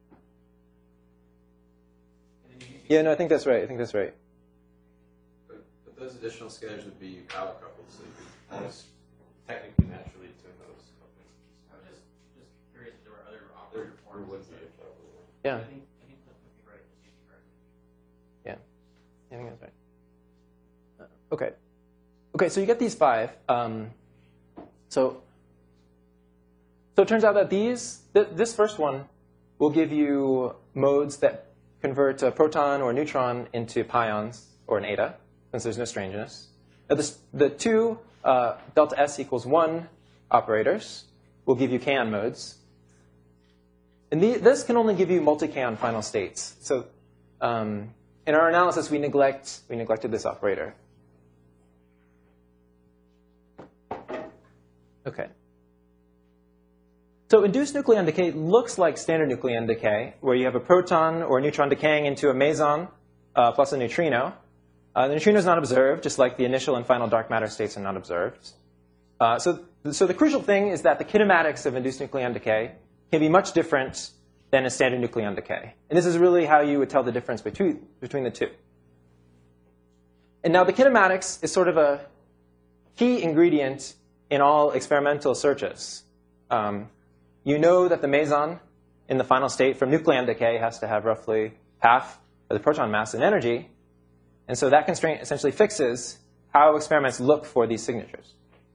Yeah, no, I think that's right. I think that's right. But, but those additional scalars would be power coupled, so you could almost technically naturally tune those couplings. I was just, just curious if there were other There, operator there forms. would be a couple. Yeah, I think, I think Cliff would be right. Just using right. yeah. I think that's right. Uh, okay. Okay, so you get these five. Um, so, so it turns out that these, th this first one, will give you modes that convert a proton or a neutron into pions or an eta, since there's no strangeness. Now this, the two uh, delta S equals one operators will give you kaon modes. And the, this can only give you multi-kaon final states. So um, in our analysis, we neglect we neglected this operator. Okay. So induced nucleon decay looks like standard nucleon decay, where you have a proton or a neutron decaying into a meson uh, plus a neutrino. Uh, the neutrino is not observed, just like the initial and final dark matter states are not observed. Uh, so, so the crucial thing is that the kinematics of induced nucleon decay can be much different than a standard nucleon decay. And this is really how you would tell the difference between, between the two. And now the kinematics is sort of a key ingredient in all experimental searches. Um, You know that the meson in the final state from nucleon decay has to have roughly half of the proton mass and energy. And so that constraint essentially fixes how experiments look for these signatures.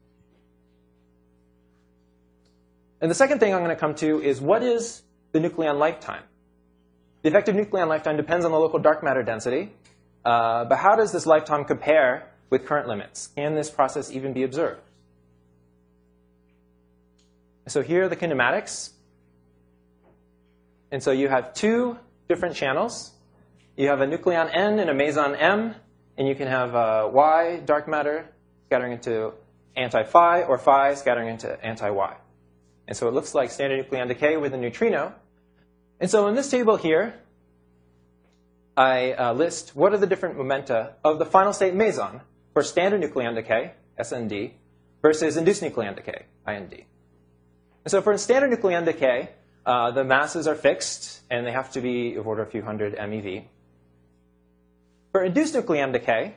And the second thing I'm going to come to is what is the nucleon lifetime? The effective nucleon lifetime depends on the local dark matter density. Uh, but how does this lifetime compare with current limits? Can this process even be observed? So here are the kinematics. And so you have two different channels. You have a nucleon N and a meson M, and you can have uh, Y dark matter scattering into anti-phi, or phi scattering into anti-Y. And so it looks like standard nucleon decay with a neutrino. And so in this table here, I uh, list what are the different momenta of the final state meson for standard nucleon decay, S N D, versus induced nucleon decay, I N D. And so for standard nucleon decay, uh, the masses are fixed, and they have to be of order a few hundred MeV. For induced nucleon decay,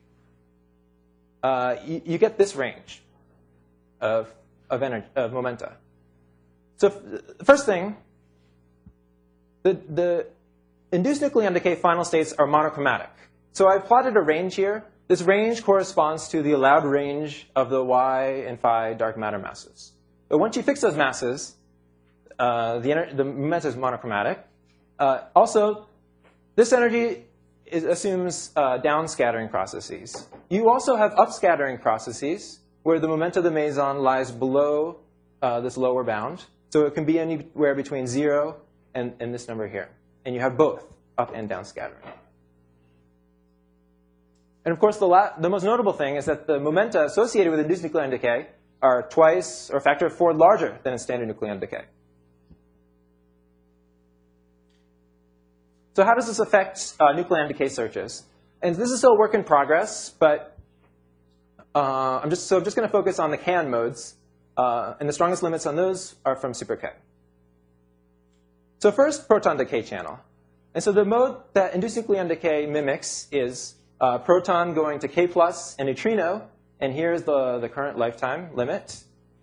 uh, you, you get this range of, of, energy, of momenta. So the first thing, the, the induced nucleon decay final states are monochromatic. So I've plotted a range here. This range corresponds to the allowed range of the Y and phi dark matter masses. But once you fix those masses, uh, the, the momenta is monochromatic. Uh, also, this energy is, assumes uh, downscattering processes. You also have upscattering processes where the momenta of the meson lies below uh, this lower bound. So it can be anywhere between zero and, and this number here. And you have both up and down scattering. And of course, the, la the most notable thing is that the momenta associated with induced nucleon decay are twice or a factor of four larger than in standard nucleon decay. So how does this affect uh, nucleon decay searches? And this is still a work in progress, but uh, I'm just, so I'm just going to focus on the kaon modes. Uh, and the strongest limits on those are from super K. So first, proton decay channel. And so the mode that induced nucleon decay mimics is uh, proton going to K plus and neutrino. And here's the, the current lifetime limit.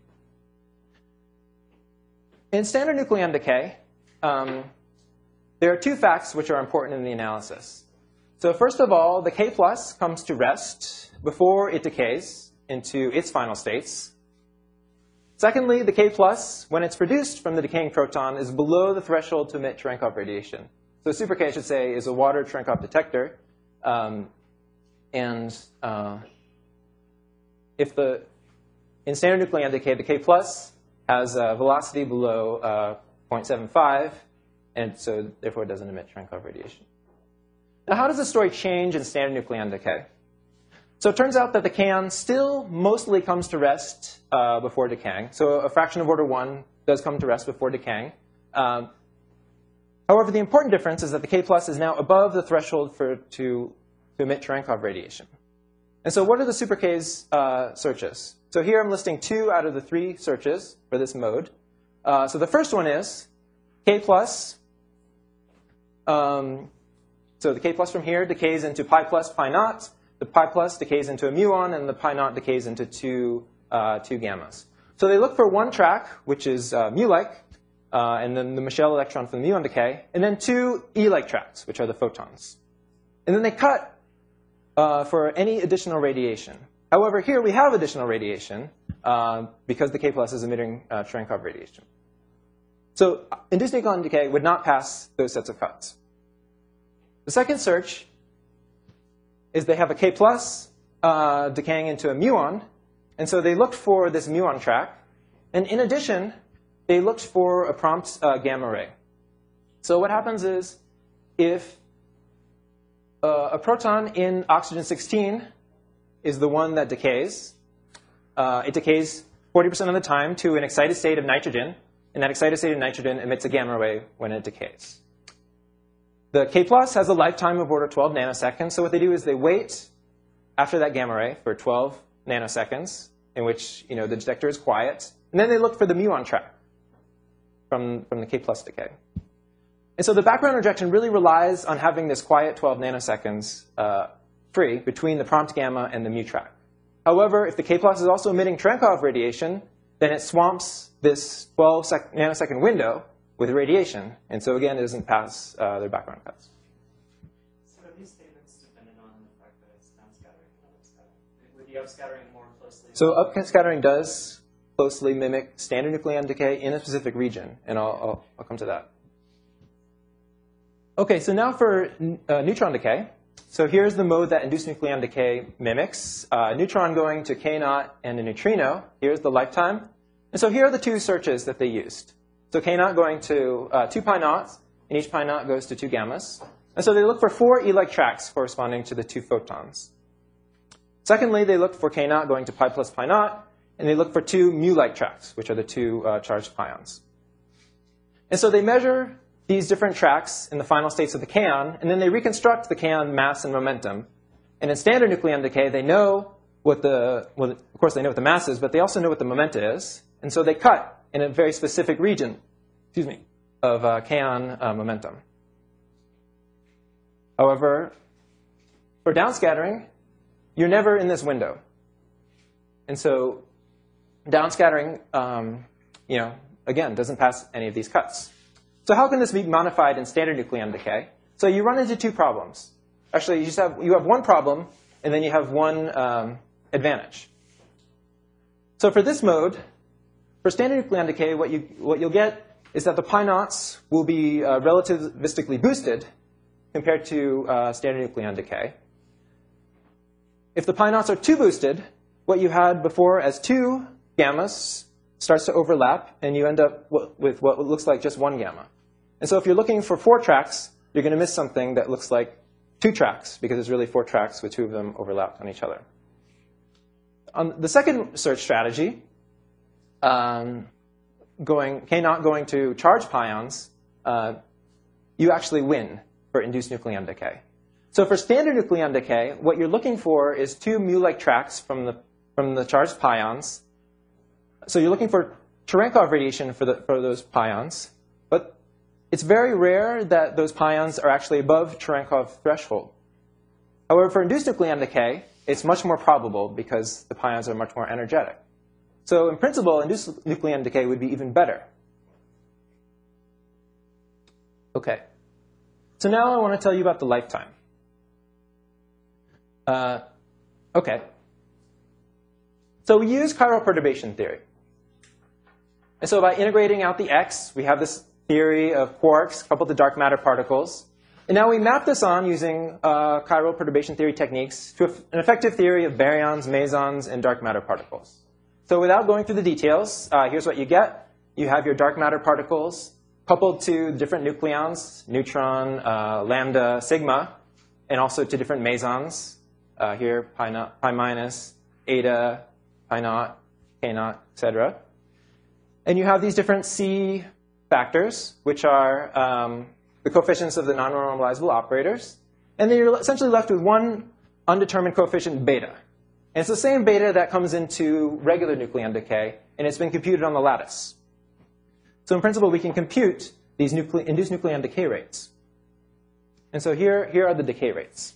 In standard nucleon decay, um, there are two facts which are important in the analysis. So first of all, the K plus comes to rest before it decays into its final states. Secondly, the K plus, when it's produced from the decaying proton, is below the threshold to emit Cherenkov radiation. So super K, I should say, is a water Cherenkov detector. Um, and uh, if the, in standard nucleon decay, the K plus has a velocity below uh, zero point seven five, and so therefore it doesn't emit Cherenkov radiation. Now, how does the story change in standard nucleon decay? So it turns out that the kaon still mostly comes to rest uh, before decaying. So a fraction of order one does come to rest before decaying. Um, however, the important difference is that the K plus is now above the threshold for to, to emit Cherenkov radiation. And so what are the super K's uh, searches? So here I'm listing two out of the three searches for this mode. Uh, so the first one is K plus. Um, so the K plus from here decays into pi plus pi naught. The pi plus decays into a muon, and the pi naught decays into two, uh, two gammas. So they look for one track, which is uh, mu-like, uh, and then the Michel electron from the muon decay, and then two E-like tracks, which are the photons. And then they cut uh, for any additional radiation. However, here we have additional radiation uh, because the K plus is emitting uh, Cherenkov radiation. So induced nucleon decay would not pass those sets of cuts. The second search is they have a K plus uh, decaying into a muon. And so they looked for this muon track. And in addition, they looked for a prompt uh, gamma ray. So what happens is if uh, a proton in oxygen sixteen is the one that decays, uh, it decays forty percent of the time to an excited state of nitrogen. And that excited state of nitrogen emits a gamma ray when it decays. The K plus has a lifetime of order twelve nanoseconds. So what they do is they wait after that gamma ray for twelve nanoseconds, in which you know, the detector is quiet. And then they look for the muon track from, from the K plus decay. And so the background rejection really relies on having this quiet twelve nanoseconds uh, free between the prompt gamma and the mu track. However, if the K plus is also emitting Cherenkov radiation, then it swamps this twelve nanosecond window with radiation. And so again, it doesn't pass uh, their background cuts. So are these statements dependent on the fact that it's downscattering and upscattering? Would the upscattering more closely? So upscattering does closely mimic standard nucleon decay in a specific region, and I'll, I'll, I'll come to that. Okay, so now for uh, neutron decay. So here's the mode that induced nucleon decay mimics. Uh, a neutron going to K naught and a neutrino. Here's the lifetime. And so here are the two searches that they used. So K naught going to uh, two pi naughts, and each pi naught goes to two gammas. And so they look for four E-like tracks corresponding to the two photons. Secondly, they look for K naught going to pi plus pi naught, and they look for two mu-like tracks, which are the two uh, charged pions. And so they measure these different tracks in the final states of the kaon, and then they reconstruct the kaon mass and momentum. And in standard nucleon decay, they know what the, well, of course they know what the mass is, but they also know what the momenta is. And so they cut in a very specific region, excuse me, of uh, kaon uh, momentum. However, for downscattering, you're never in this window. And so downscattering, um, you know, again, doesn't pass any of these cuts. So how can this be modified in standard nucleon decay? So you run into two problems. Actually, you just have, you have one problem, and then you have one um, advantage. So for this mode, for standard nucleon decay, what, you, what you'll get is that the pi naughts will be uh, relativistically boosted compared to uh, standard nucleon decay. If the pi naughts are too boosted, what you had before as two gammas starts to overlap, and you end up with what looks like just one gamma. And so if you're looking for four tracks, you're going to miss something that looks like two tracks, because there's really four tracks with two of them overlapped on each other. On the second search strategy, um, going K naught going to charged pions, uh, you actually win for induced nucleon decay. So for standard nucleon decay, what you're looking for is two mu-like tracks from the, from the charged pions. So you're looking for Cherenkov radiation for, the, for those pions. But it's very rare that those pions are actually above Cherenkov threshold. However, for induced nucleon decay, it's much more probable because the pions are much more energetic. So in principle, induced nucleon decay would be even better. Okay. So now I want to tell you about the lifetime. Uh, okay. So we use chiral perturbation theory. And so by integrating out the x, we have this theory of quarks coupled to dark matter particles. And now we map this on using uh, chiral perturbation theory techniques to an effective theory of baryons, mesons, and dark matter particles. So without going through the details, uh, here's what you get. You have your dark matter particles coupled to different nucleons, neutron, uh, lambda, sigma, and also to different mesons. Uh, here, pi, not, pi minus, eta, pi naught, k naught, et cetera. And you have these different C factors, which are um, the coefficients of the non-normalizable operators. And then you're essentially left with one undetermined coefficient, beta. And it's the same beta that comes into regular nucleon decay, and it's been computed on the lattice. So in principle, we can compute these nucle induced nucleon decay rates. And so here, here are the decay rates.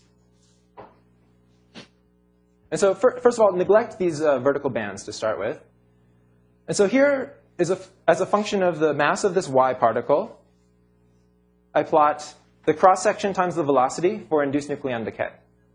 And so for, first of all, neglect these uh, vertical bands to start with. And so here is a, as a function of the mass of this y particle, I plot the cross-section times the velocity for induced nucleon decay.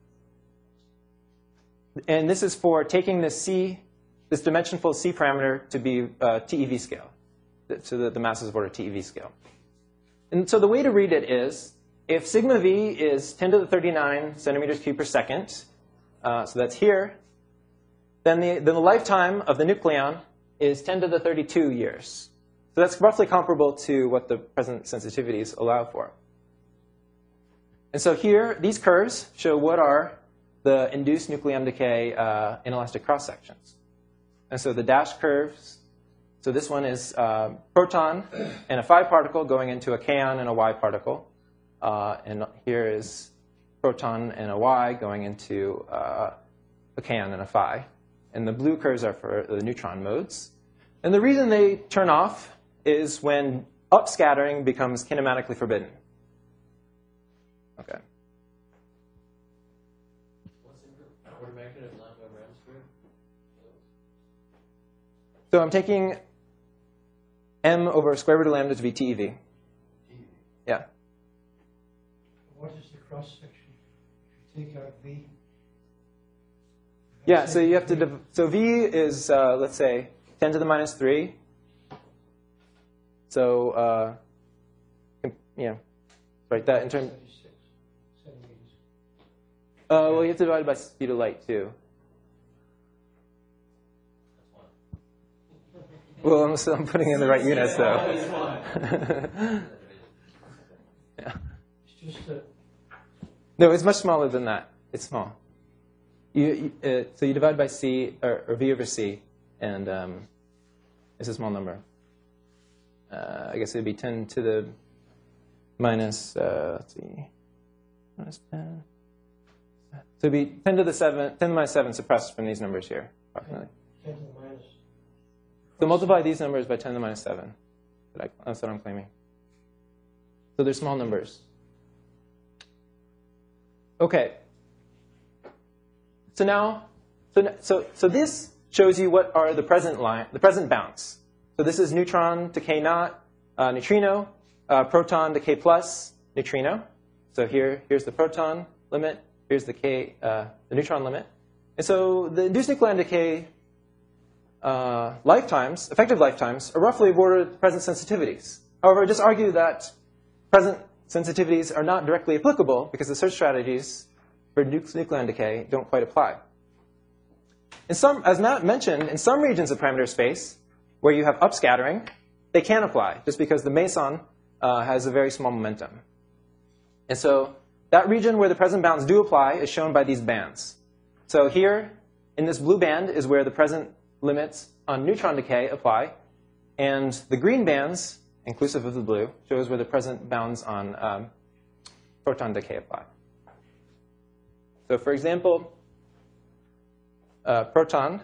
And this is for taking this C, this dimensionful C parameter to be uh, T E V scale, so the, the masses of order T E V scale. And so the way to read it is, if sigma v is ten to the thirty-nine centimeters cubed per second, uh, so that's here, then the, then the lifetime of the nucleon is ten to the thirty-two years. So that's roughly comparable to what the present sensitivities allow for. And so here, these curves show what are the induced nucleon decay uh, inelastic cross sections. And so the dashed curves, so this one is uh, proton and a phi particle going into a kaon and a y particle. Uh, and here is proton and a y going into uh, a kaon and a phi. And the blue curves are for the neutron modes. And the reason they turn off is when upscattering becomes kinematically forbidden. Okay. Order of magnitude of lambda over m squared? So I'm taking m over square root of lambda to be T E V. Yeah. What is the cross section? If you take out V. Yeah, so you have to, div so V is, uh, let's say, ten to the minus three. So, uh, yeah, write that in terms. Uh, well, you have to divide it by speed of light, too. Well, I'm, still, I'm putting in the right units, though. Yeah. It's just a, No, it's much smaller than that. It's small. You, you, uh, so you divide by C, or, or V over C, and um, it's a small number. Uh, I guess it would be ten to the minus, uh, let's see, minus ten. So it would be ten to the seven, ten to the minus seven suppressed from these numbers here, approximately. ten to the minus. So multiply these numbers by ten to the minus seven. That's what I'm claiming. So they're small numbers. Okay. So now, so, so, so this shows you what are the present line, the present bounds. So this is neutron to k naught, uh, neutrino, uh, proton to k plus, neutrino. So here, here's the proton limit. Here's the k, uh, the neutron limit. And so the induced nucleon decay uh, lifetimes, effective lifetimes, are roughly of order of present sensitivities. However, I just argue that present sensitivities are not directly applicable because the search strategies for nucleon decay don't quite apply. In some, as Matt mentioned, in some regions of parameter space where you have upscattering, they can apply just because the meson uh, has a very small momentum. And so that region where the present bounds do apply is shown by these bands. So here, in this blue band, is where the present limits on neutron decay apply. And the green bands, inclusive of the blue, shows where the present bounds on um, proton decay apply. So for example, uh, proton,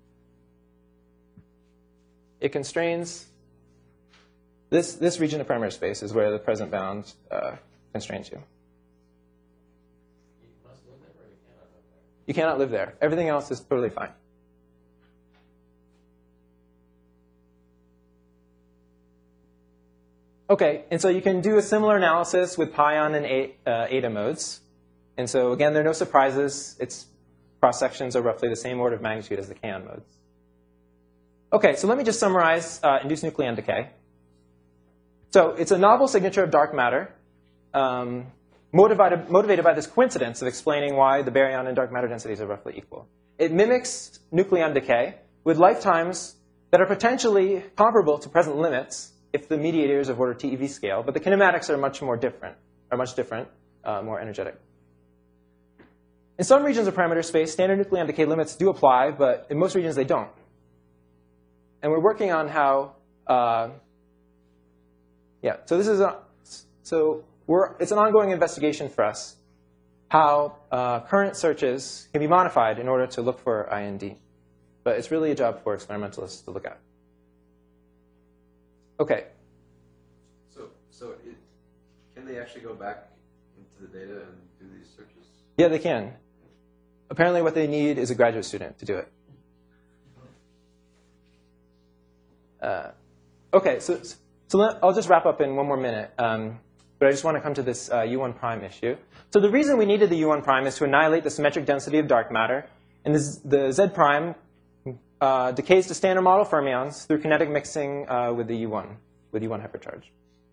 it constrains, this, this region of parameter space is where the present bound uh, constrains you. You must live there, or you cannot live there. You cannot live there. Everything else is totally fine. Okay, and so you can do a similar analysis with pion and uh, eta modes. And so again, there are no surprises. Its cross sections are roughly the same order of magnitude as the kaon modes. Okay, so let me just summarize uh, induced nucleon decay. So it's a novel signature of dark matter, um, motivated, motivated by this coincidence of explaining why the baryon and dark matter densities are roughly equal. It mimics nucleon decay with lifetimes that are potentially comparable to present limits, if the mediator is of order T E V scale, but the kinematics are much more different, are much different, uh, more energetic. In some regions of parameter space, standard nucleon decay limits do apply, but in most regions they don't. And we're working on how, uh, yeah, so this is a, so we're, it's an ongoing investigation for us, how uh, current searches can be modified in order to look for I N D. But it's really a job for experimentalists to look at. Okay. So, so it, can they actually go back into the data and do these searches? Yeah, they can. Apparently what they need is a graduate student to do it. Uh, okay, so, so let, I'll just wrap up in one more minute. Um, but I just want to come to this uh, U one prime issue. So the reason we needed the U one prime is to annihilate the symmetric density of dark matter. And this, the Z prime uh, decays to standard model fermions through kinetic mixing uh, with the U one, with U one hypercharge.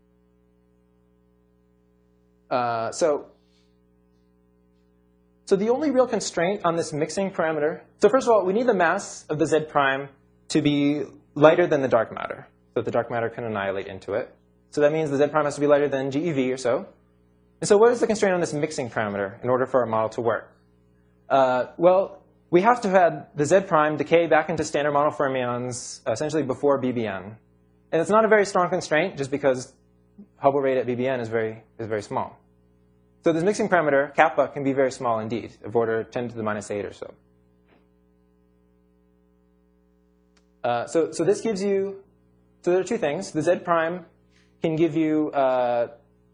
Uh, so, so the only real constraint on this mixing parameter, so first of all, we need the mass of the Z prime to be lighter than the dark matter, so that the dark matter can annihilate into it. So that means the Z prime has to be lighter than G E V or so. And so what is the constraint on this mixing parameter in order for our model to work? Uh, well, we have to have the Z prime decay back into standard model fermions essentially before B B N. And it's not a very strong constraint just because Hubble rate at B B N is very, is very small. So this mixing parameter, kappa, can be very small indeed, of order ten to the minus eight or so. Uh, so, so this gives you, so there are two things. The Z prime can give you, uh,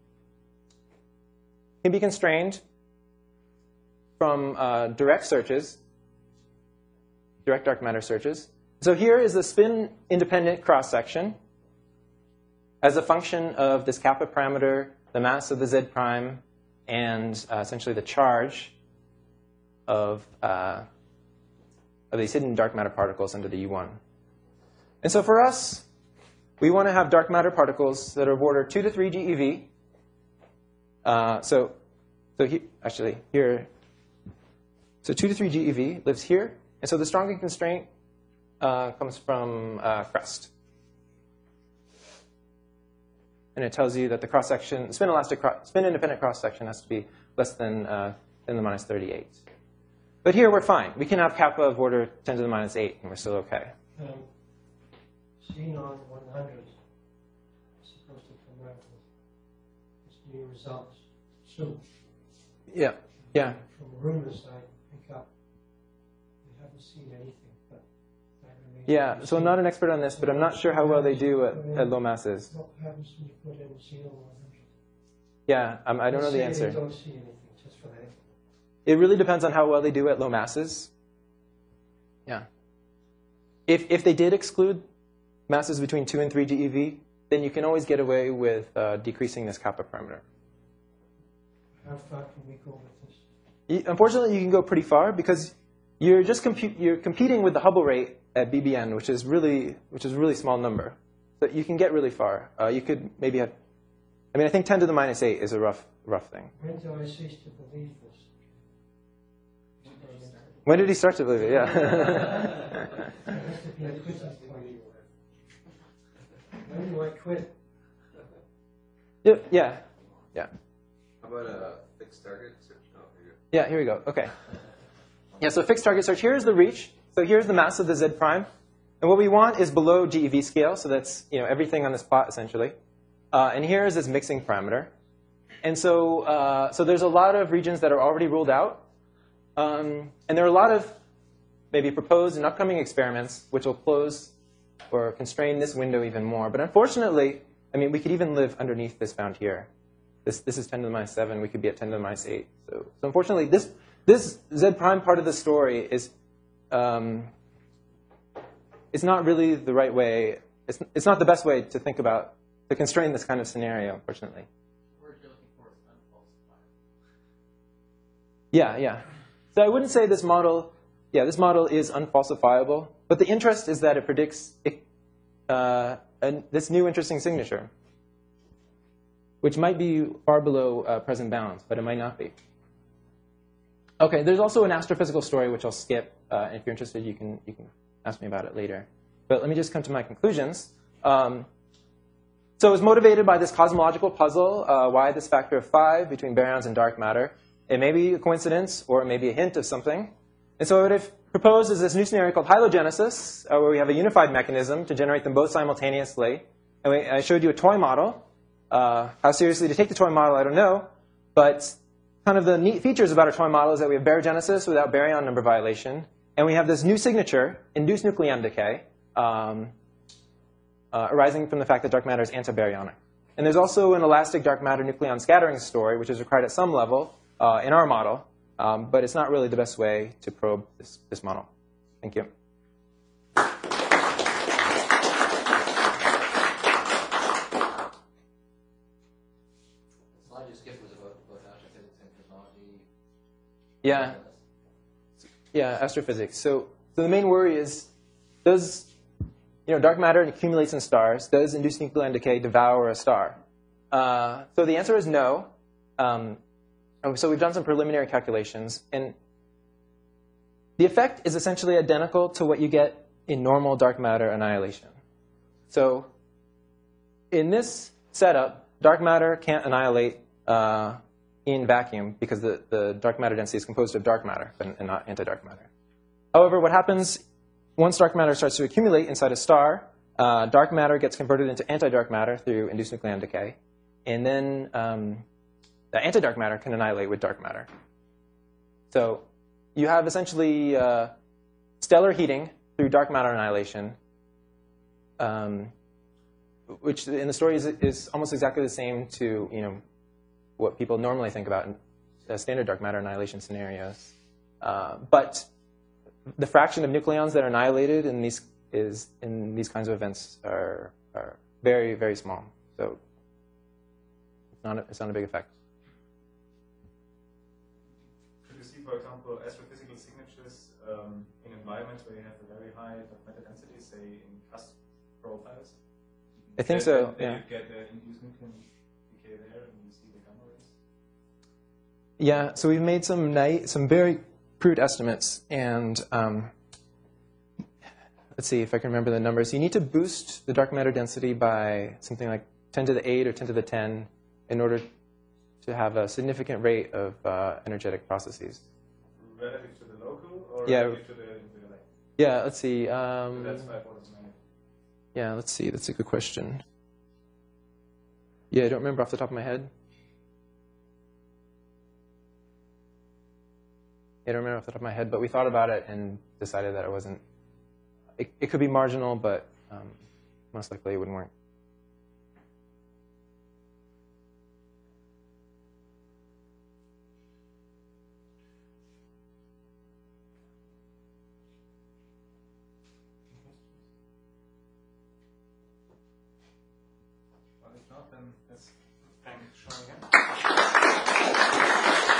can be constrained from uh, direct searches, direct dark matter searches. So here is the spin-independent cross-section as a function of this kappa parameter, the mass of the Z prime, and uh, essentially the charge of, uh, of these hidden dark matter particles under the U one. And so for us, we want to have dark matter particles that are of order two to three G E V. Uh, so, so he, actually here, so two to three G E V lives here. And so the strongest constraint uh, comes from uh, crest. And it tells you that the cross-section, spin elastic, spin-independent cross-section has to be less than uh, ten to the minus thirty-eight. But here we're fine. We can have kappa of order ten to the minus eight, and we're still okay. Um, Xenon one hundred is supposed to come out with its new results soon. Yeah, yeah. From rumors I pick up, we haven't seen anything. But that remains Yeah, to be so I'm seen. not an expert on this, but I'm not sure how well they do at, at low masses. What happens when you put in Xenon one hundred? Yeah, um, I don't know the Let's say answer. They don't see anything, just for that. It really depends on how well they do at low masses. Yeah. If, if they did exclude masses between two and three G E V, then you can always get away with uh, decreasing this kappa parameter. How far can we go with this? You, unfortunately, you can go pretty far because you're just compu you're competing with the Hubble rate at B B N, which is really which is a really small number. But you can get really far. Uh, you could maybe have, I mean, I think ten to the minus eight is a rough rough thing. When do I cease to believe this? When did he start to believe it? Yeah. There has to be a quitting point. When do I quit? yeah. Yeah. Yeah. How about a fixed target search? Oh, here you Yeah, here we go. Okay. Yeah, so fixed target search. Here's the reach. So here's the mass of the Z prime. And what we want is below G E V scale. So that's, you know, everything on this plot, essentially. Uh, and here is this mixing parameter. And so, uh, so there's a lot of regions that are already ruled out. Um, and there are a lot of maybe proposed and upcoming experiments which will close or constrain this window even more. But unfortunately, I mean, we could even live underneath this bound here. This, this is ten to the minus seven. We could be at ten to the minus eight. So, so unfortunately, this, this Z prime part of the story is um, it's not really the right way. It's, it's not the best way to think about, to constrain this kind of scenario, unfortunately. The word you're looking for is unfalsifiable. Yeah, yeah. So I wouldn't say this model, yeah, this model is unfalsifiable. But the interest is that it predicts uh, an, this new interesting signature, which might be far below uh, present bounds, but it might not be. Okay, there's also an astrophysical story, which I'll skip. Uh, if you're interested, you can, you can ask me about it later. But let me just come to my conclusions. Um, So it was motivated by this cosmological puzzle, uh, why this factor of five between baryons and dark matter. It may be a coincidence, or it may be a hint of something. And so what I've proposed is this new scenario called hylogenesis, uh, where we have a unified mechanism to generate them both simultaneously. And we, I showed you a toy model. Uh, how seriously to take the toy model, I don't know. But kind of the neat features about our toy model is that we have baryogenesis without baryon number violation. And we have this new signature, induced nucleon decay, um, uh, arising from the fact that dark matter is antibaryonic. And there's also an elastic dark matter nucleon scattering story, which is required at some level uh, in our model. Um, but it's not really the best way to probe this, this model. Thank you. Yeah, yeah, astrophysics. So, so the main worry is, does you know dark matter accumulates in stars? Does induced nucleon decay devour a star? Uh, so the answer is no. Um, so we've done some preliminary calculations, and the effect is essentially identical to what you get in normal dark matter annihilation. So in this setup, dark matter can't annihilate uh, in vacuum because the, the dark matter density is composed of dark matter and not anti-dark matter. However, what happens once dark matter starts to accumulate inside a star, uh, dark matter gets converted into anti-dark matter through induced nucleon decay, and then um, the anti-dark matter can annihilate with dark matter. So you have essentially uh, stellar heating through dark matter annihilation, um, which in the story is, is almost exactly the same to you know what people normally think about in uh, standard dark matter annihilation scenarios. Uh, but the fraction of nucleons that are annihilated in these is in these kinds of events are are very very small. So it's not a, it's not a big effect. Could you see, for example, astrophysical signatures um, in environments where you have a very high dark matter density, say in cusp profiles? I think then, so. Then yeah. you get the induced nucleon decay there, and you see the gamma rays. Yeah. So we've made some night some very crude estimates, and um, let's see if I can remember the numbers. You need to boost the dark matter density by something like ten to the eight or ten to the ten in order to have a significant rate of uh, energetic processes. Relative to the local, or Yeah. relative to the, to the like? Yeah. Let's see. Um, So that's five orders of magnitude. yeah. Let's see. That's a good question. Yeah, I don't remember off the top of my head. I don't remember off the top of my head, but we thought about it and decided that it wasn't. It, it could be marginal, but um, most likely it wouldn't work. Well, if not, then let's thank Sean again.